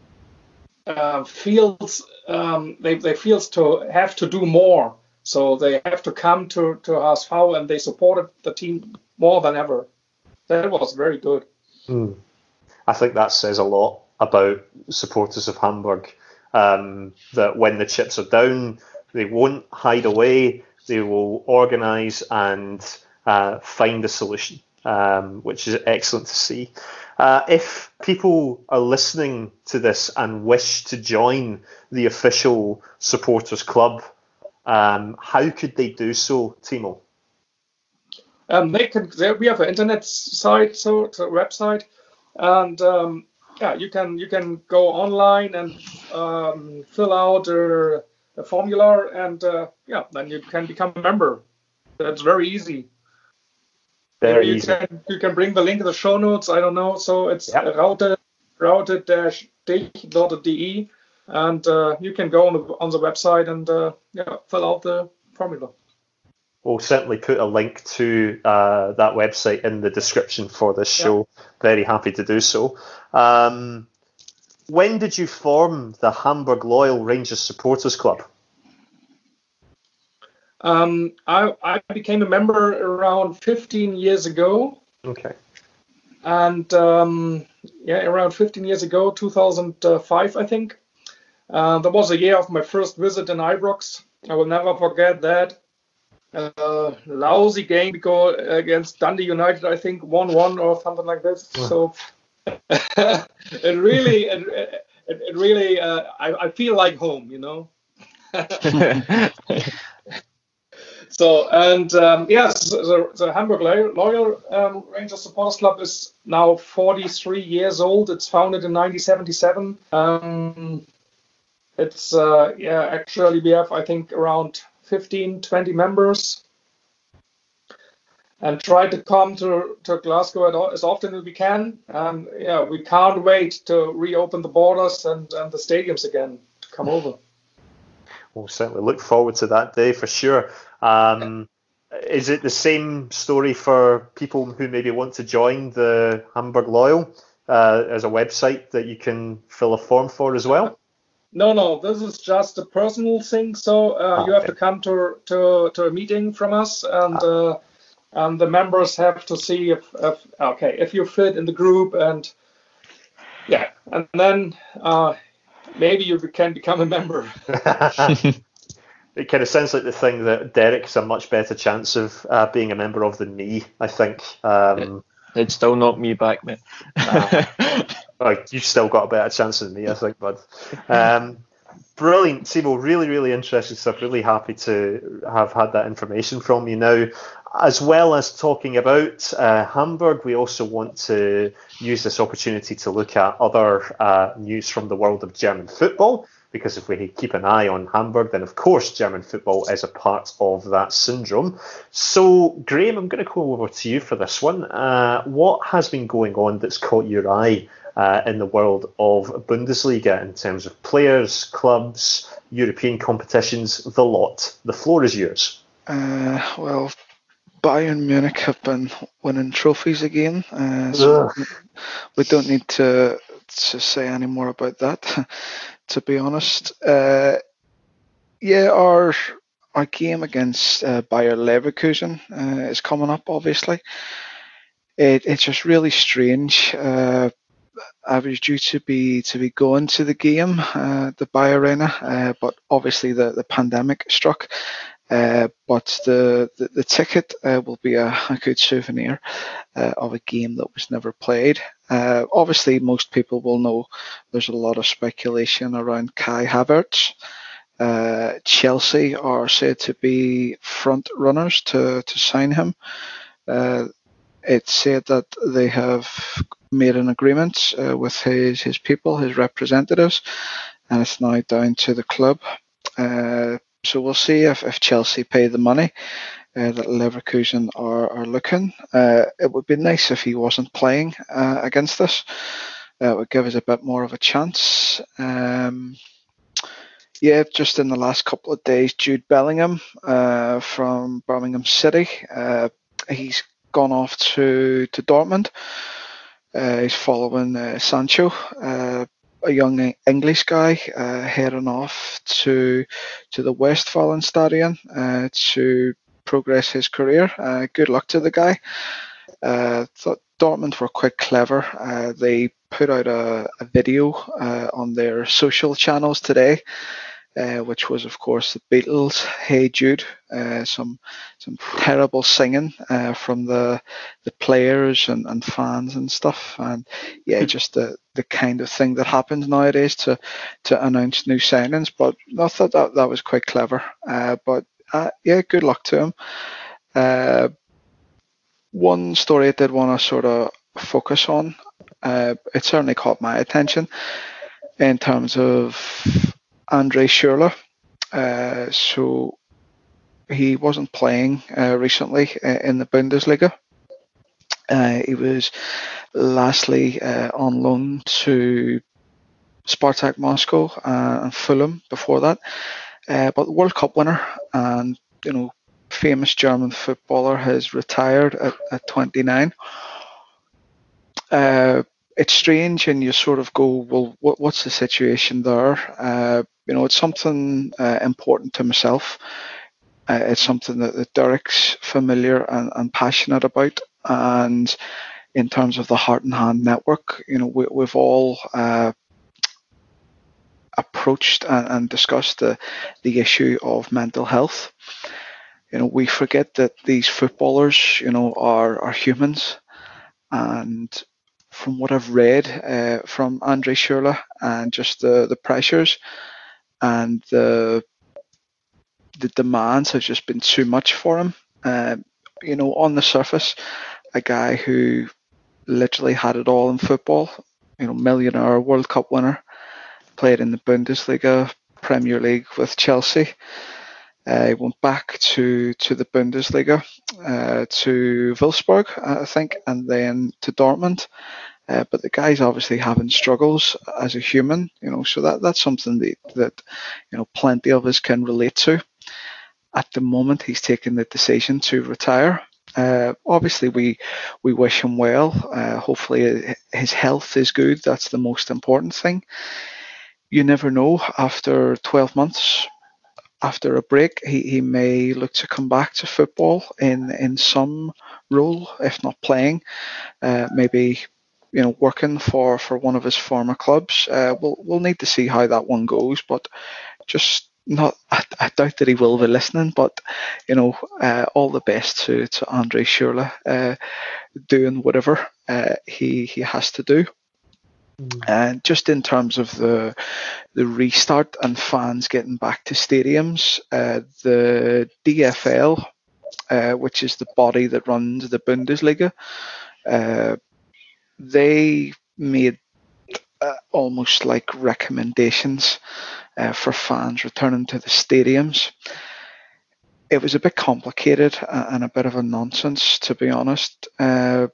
[SPEAKER 2] Uh, feels um, they they feels to have to do more, so they have to come to to H S V and they supported the team more than ever. That was very good.
[SPEAKER 4] Mm. I think that says a lot about supporters of Hamburg. Um, that when the chips are down, they won't hide away. They will organise and uh, find a solution, um, which is excellent to see. Uh, if people are listening to this and wish to join the official Supporters Club, um, how could they do so, Timo?
[SPEAKER 2] Um, they can. They, we have an internet site, so it's a website, and um, yeah, you can you can go online and um, fill out a, a formula, and uh, yeah, then you can become a member. That's very easy.
[SPEAKER 4] Very
[SPEAKER 2] you
[SPEAKER 4] easy.
[SPEAKER 2] Can, you can bring the link in the show notes. I don't know. So it's
[SPEAKER 4] yep.
[SPEAKER 2] raute raute dash dich dot de, and uh, you can go on the on the website and uh, yeah, fill out the formula.
[SPEAKER 4] We'll certainly put a link to uh, that website in the description for this show. Yep. Very happy to do so. Um, when did you form the Hamburg Loyal Rangers Supporters Club?
[SPEAKER 2] Um, I, I became a member around fifteen years ago.
[SPEAKER 4] Okay.
[SPEAKER 2] And um, yeah, around fifteen years ago, two thousand five, I think. Uh, that was the year of my first visit in Ibrox. I will never forget that. Uh, lousy game because against Dundee United, I think one one or something like this. Wow. So it really, it, it, it really, uh, I, I feel like home, you know. So, and um, yes, the, the Hamburg Loyal um, Rangers Supporters Club is now forty-three years old. It's founded in nineteen seventy-seven. Um, it's, uh, yeah, actually we have, I think, around fifteen, twenty members. and try to come to, to Glasgow as often as we can. And yeah, we can't wait to reopen the borders and, and the stadiums again to come over.
[SPEAKER 4] We'll certainly look forward to that day for sure. Um, is it the same story for people who maybe want to join the Hamburg Loyal uh, as a website that you can fill a form for as well?
[SPEAKER 2] No, no, this is just a personal thing. So uh, you have to come to, to to a meeting from us, and uh, and the members have to see if, if okay if you fit in the group, and yeah, and then uh, maybe you can become a member.
[SPEAKER 4] It kind of sounds like the thing that Derek's a much better chance of uh, being a member of than me, I think. Um,
[SPEAKER 5] it, it'd still knock me back, mate.
[SPEAKER 4] uh, Like, you've still got a better chance than me, I think, bud. Um, brilliant, Simo. Really, really interesting stuff. Really happy to have had that information from you now. As well as talking about uh, Hamburg, we also want to use this opportunity to look at other uh, news from the world of German football. Because if we keep an eye on Hamburg, then of course German football is a part of that syndrome. So, Graham, I'm going to go over to you for this one. Uh, what has been going on that's caught your eye uh, in the world of Bundesliga in terms of players, clubs, European competitions, the lot? The floor is yours.
[SPEAKER 6] Uh, well, Bayern Munich have been winning trophies again, uh, so Ugh. we don't need to to say any more about that. To be honest, uh, yeah, our our game against uh, Bayer Leverkusen uh, is coming up. Obviously, it, it's just really strange. Uh, I was due to be to be going to the game, uh, the Bayer Arena, uh, but obviously the, the pandemic struck. Uh, but the the, the ticket uh, will be a, a good souvenir uh, of a game that was never played. Uh, obviously, most people will know there's a lot of speculation around Kai Havertz. Uh, Chelsea are said to be front runners to, to sign him. Uh, it's said that they have made an agreement uh, with his, his people, his representatives, and it's now down to the club. Uh, so we'll see if, if Chelsea pay the money Uh, that Leverkusen are, are looking. Uh, it would be nice if he wasn't playing uh, against us. Uh, it would give us a bit more of a chance. Um, yeah, just in the last couple of days, Jude Bellingham uh, from Birmingham City, uh, he's gone off to, to Dortmund. Uh, he's following uh, Sancho, uh, a young English guy, uh, heading off to to the Westfalenstadion uh, to progress his career. Uh, good luck to the guy. Uh, thought Dortmund were quite clever. Uh, they put out a, a video uh, on their social channels today, uh, which was, of course, the Beatles' "Hey Jude." Uh, some some terrible singing uh, from the the players and, and fans and stuff. And yeah, just the, the kind of thing that happens nowadays to to announce new signings. But I thought that that was quite clever. Uh, but Uh, yeah, good luck to him. Uh, one story I did want to sort of focus on, uh, it certainly caught my attention in terms of Andre Schürrle. Uh, so he wasn't playing uh, recently in the Bundesliga. Uh, he was lastly uh, on loan to Spartak Moscow uh, and Fulham before that. Uh, but the World Cup winner and, you know, famous German footballer has retired at, at twenty-nine. Uh, it's strange, and you sort of go, well, what, what's the situation there? Uh, you know, it's something uh, important to myself. Uh, it's something that, that Derek's familiar and, and passionate about. And in terms of the Heart and Hand Network, you know, we, we've all uh, approached and, and discussed the, the issue of mental health. You know, we forget that these footballers, you know, are, are humans. And from what I've read uh, from Andre Schürrle and just the, the pressures and the the demands have just been too much for him. Uh, you know, on the surface, a guy who literally had it all in football, you know, millionaire, World Cup winner, played in the Bundesliga, Premier League with Chelsea. Uh, he went back to, to the Bundesliga, uh, to Wolfsburg, I think, and then to Dortmund. Uh, but the guy's obviously having struggles as a human, you know, so that, that's something that, that, you know, plenty of us can relate to. At the moment, he's taken the decision to retire. Uh, obviously, we we wish him well. Uh, hopefully, his health is good. That's the most important thing. You never know. After twelve months, after a break, he, he may look to come back to football in, in some role, if not playing. Uh, maybe, you know, working for, for one of his former clubs. Uh, we'll we'll need to see how that one goes, but just not. I, I doubt that he will be listening. But you know, uh, all the best to to Andre Schürrle, uh, doing whatever uh, he he has to do. And just in terms of the the restart and fans getting back to stadiums, uh, the D F L, uh, which is the body that runs the Bundesliga, uh, they made uh, almost like recommendations uh, for fans returning to the stadiums. It was a bit complicated and a bit of a nonsense, to be honest. Uh,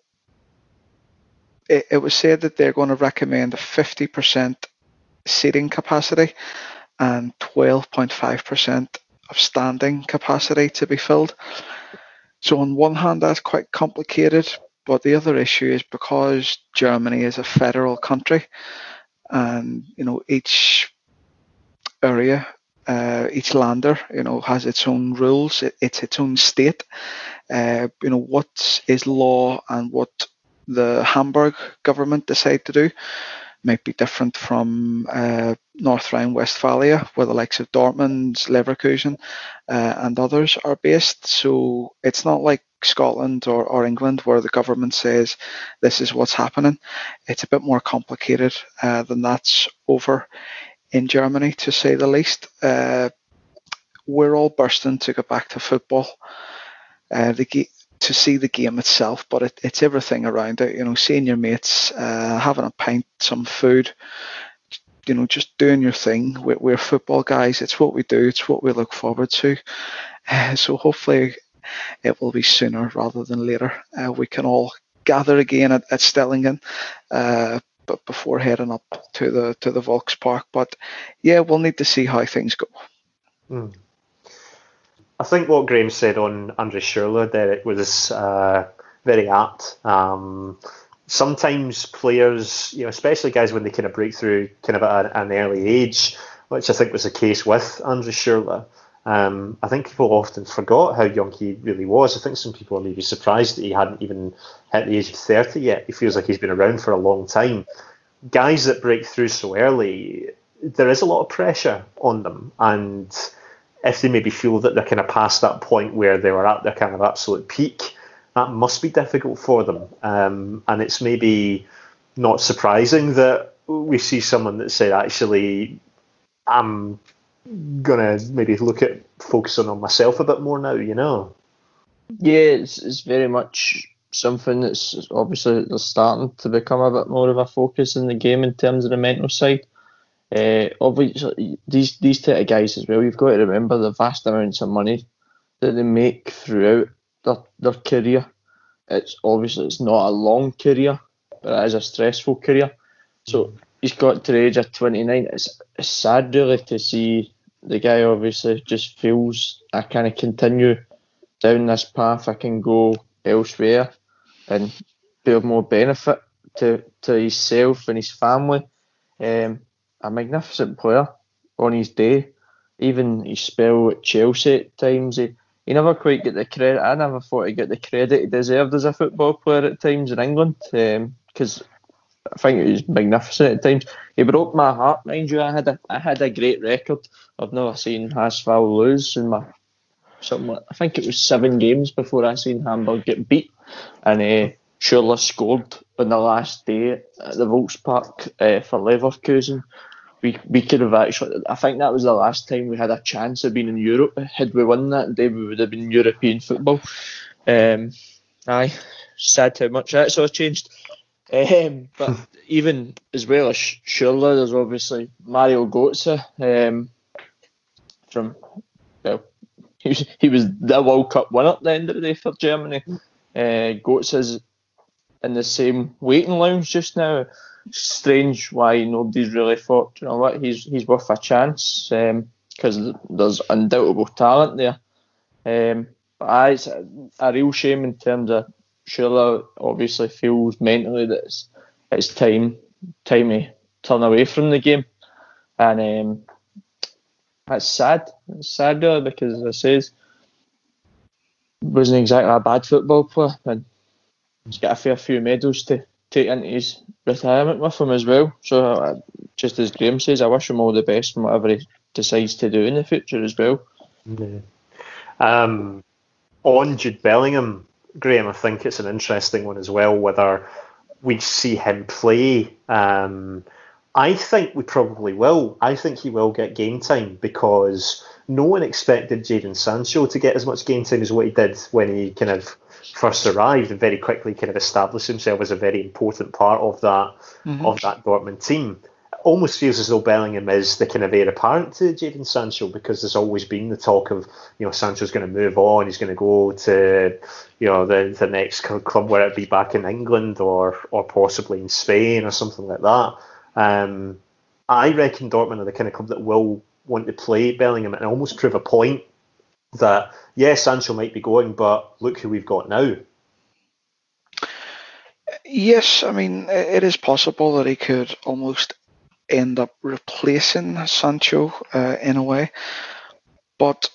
[SPEAKER 6] it, it was said that they're going to recommend a fifty percent seating capacity and twelve point five percent of standing capacity to be filled. So on one hand, that's quite complicated. But the other issue is because Germany is a federal country, and you know each area, uh, each lander, you know, has its own rules. It, it's its own state. Uh, you know what is law and what the Hamburg government decide to do might be different from uh, North Rhine-Westphalia, where the likes of Dortmund, Leverkusen, uh, and others are based. So it's not like Scotland or, or England where the government says this is what's happening. It's a bit more complicated uh, than that's over in Germany, to say the least. Uh, we're all bursting to get back to football, uh, the ge- to see the game itself, but it, it's everything around it. You know, seeing your mates, uh, having a pint, some food, you know, just doing your thing. We're, we're football guys. It's what we do. It's what we look forward to. Uh, so hopefully it will be sooner rather than later. Uh, we can all gather again at, at Stellingen, uh, but before heading up to the to the Volkspark. But yeah, we'll need to see how things go.
[SPEAKER 4] Mm. I think what Graham said on Andre Schürrle there, it was uh, very apt. Um, sometimes players, you know, especially guys when they kind of break through kind of at an, an early age, which I think was the case with Andre Schürrle. Um, I think people often forgot how young he really was. I think some people are maybe surprised that he hadn't even hit the age of thirty yet. He feels like he's been around for a long time. Guys that break through so early, there is a lot of pressure on them. And if they maybe feel that they're kind of past that point where they were at their kind of absolute peak, that must be difficult for them. Um, and it's maybe not surprising that we see someone that said, actually, I'm gonna maybe look at focusing on myself a bit more now, you know.
[SPEAKER 5] Yeah, it's, it's very much something that's obviously they're starting to become a bit more of a focus in the game in terms of the mental side. Uh, obviously, these these type of guys as well, you've got to remember the vast amounts of money that they make throughout their, their career. It's obviously it's not a long career, but it is a stressful career. So he's got to the age of twenty-nine. It's, it's sad really to see the guy obviously just feels I can't continue down this path. I can go elsewhere and be of more benefit to, to himself and his family. Um, a magnificent player on his day. Even his spell at Chelsea at times, he, he never quite get the credit. I never thought he got the credit he deserved as a football player at times in England, because um, I think it was magnificent at times. He broke my heart, mind you. I had a I had a great record. I've never seen Haasval lose in my something. I think it was seven games before I seen Hamburg get beat, and uh, Schürrle scored on the last day at the Volkspark uh, for Leverkusen. We we could have actually. I think that was the last time we had a chance of being in Europe. Had we won that day, we would have been European football. Um, aye, sad how much that's all changed. Um, but even as well as Schürrle, there's obviously Mario Götze um, from well he was, he was the World Cup winner at the end of the day for Germany. Uh, Götze is in the same waiting lounge just now. Strange why nobody's really thought, you know what, he's he's worth a chance, because um, there's undoubtable talent there. Um, but aye, it's a, a real shame in terms of Schürrle obviously feels mentally that it's, it's time time to turn away from the game, and um, that's sad. It's sad really, because as I says, wasn't exactly a bad football player, and he's got a fair few medals to take into his retirement with him as well. So uh, just as Graham says, I wish him all the best in whatever he decides to do in the future as well.
[SPEAKER 4] Yeah. Um, on Jude Bellingham, Graham, I think it's an interesting one as well, whether we see him play. Um, I think we probably will. I think he will get game time, because no one expected Jadon Sancho to get as much game time as what he did when he kind of first arrived, and very quickly kind of established himself as a very important part of that mm-hmm. of that Dortmund team. It almost feels as though Bellingham is the kind of heir apparent to Jadon Sancho, because there's always been the talk of, you know, Sancho's going to move on, he's going to go to, you know, the the next club, whether it be back in England or or possibly in Spain or something like that. Um, I reckon Dortmund are the kind of club that will want to play Bellingham and almost prove a point that, yes, Sancho might be going, but look who we've got now.
[SPEAKER 6] Yes, I mean, it is possible that he could almost end up replacing Sancho uh, in a way, but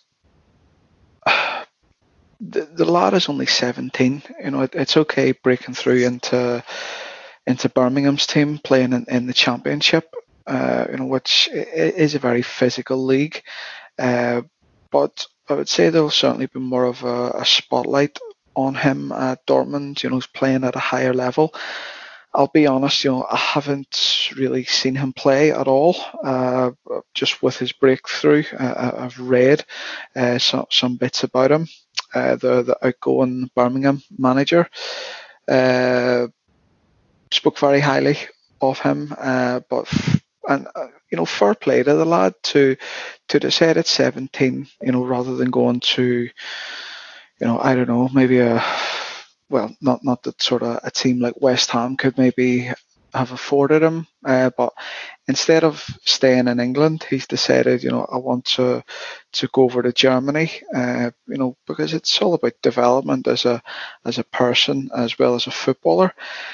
[SPEAKER 6] the, the lad is only seventeen. You know, it, it's okay breaking through into into Birmingham's team, playing in, in the Championship, uh, you know, which is a very physical league, uh, but I would say there'll certainly be more of a, a spotlight on him at Dortmund, you know, playing at a higher level. I'll be honest, you know, I haven't really seen him play at all, uh, just with his breakthrough. Uh, I've read uh, some, some bits about him. Uh, the, the outgoing Birmingham manager uh, spoke very highly of him, uh, but and uh, you know, fair play to the lad to to decide at seventeen, you know, rather than going to, you know, I don't know, maybe a, well, not not that sort of a team like West Ham could maybe have afforded him, uh, but instead of staying in England, he's decided, you know, I want to to go over to Germany, uh, you know, because it's all about development as a as a person as well as a footballer.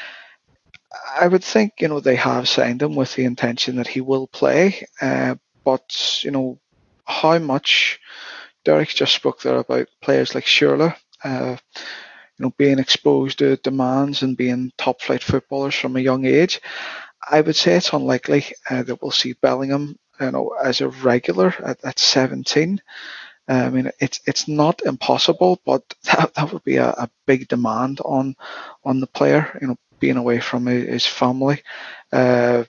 [SPEAKER 6] I would think, you know, they have signed him with the intention that he will play, uh, but, you know, how much, Derek just spoke there about players like Schürrle, uh, you know, being exposed to demands and being top flight footballers from a young age. I would say it's unlikely uh, that we'll see Bellingham, you know, as a regular at, at seventeen. Uh, I mean, it's it's not impossible, but that, that would be a, a big demand on on the player, you know, being away from his family, uh,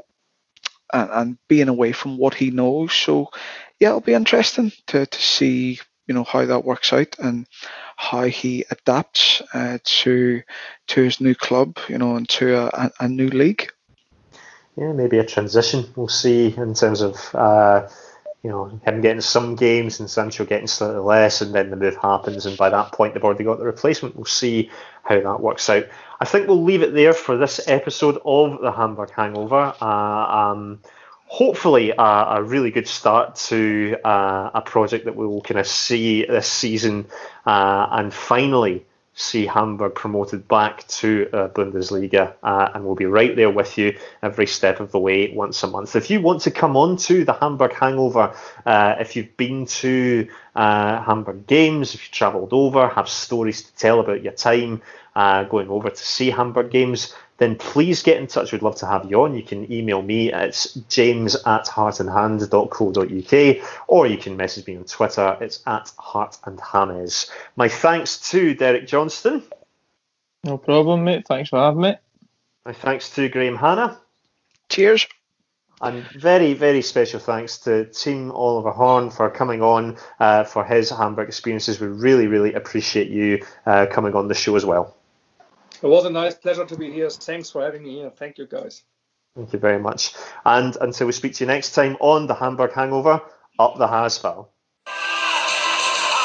[SPEAKER 6] and, and being away from what he knows. So, yeah, it'll be interesting to, to see, you know, how that works out and how he adapts uh, to to his new club, you know, and to a, a new league.
[SPEAKER 4] Yeah, maybe a transition we'll see in terms of uh, you know, him getting some games and Sancho getting slightly less, and then the move happens, and by that point they've already got the replacement. We'll see how that works out. I think we'll leave it there for this episode of the Hamburg Hangover. Uh, um, hopefully a, a really good start to uh, a project that we will kind of see this season, uh, and finally see Hamburg promoted back to uh, Bundesliga, uh, and we'll be right there with you every step of the way once a month. If you want to come on to the Hamburg Hangover, uh, if you've been to uh, Hamburg games, if you've travelled over, have stories to tell about your time uh, going over to see Hamburg games, then please get in touch. We'd love to have you on. You can email me at james at heartandhand dot co dot uk, or you can message me on Twitter. It's at heartandhames. My thanks to Derek Johnston.
[SPEAKER 5] No problem, mate. Thanks for having me.
[SPEAKER 4] My thanks to Graham Hanna.
[SPEAKER 6] Cheers.
[SPEAKER 4] And very, very special thanks to Team Oliver Horn for coming on uh, for his Hamburg experiences. We really, really appreciate you uh, coming on the show as well.
[SPEAKER 2] It was a nice pleasure to be here. Thanks for having me here. Thank you, guys.
[SPEAKER 4] Thank you very much. And until we speak to you next time on the Hamburg Hangover, up the Haasfall.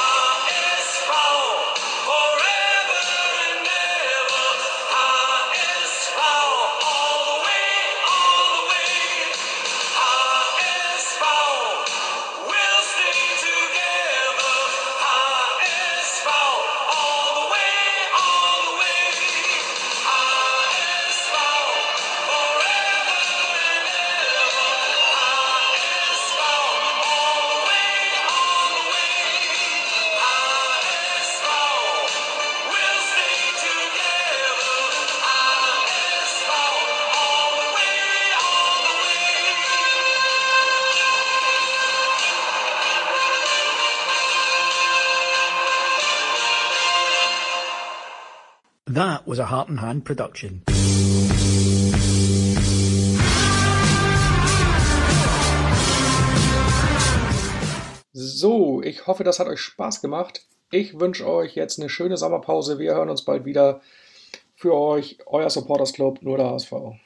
[SPEAKER 3] That was a Heart and Hand production.
[SPEAKER 2] So, ich hoffe, das hat euch Spaß gemacht. Ich wünsche euch jetzt eine schöne Sommerpause. Wir hören uns bald wieder. Für euch, euer Supporters Club, nur der H S V.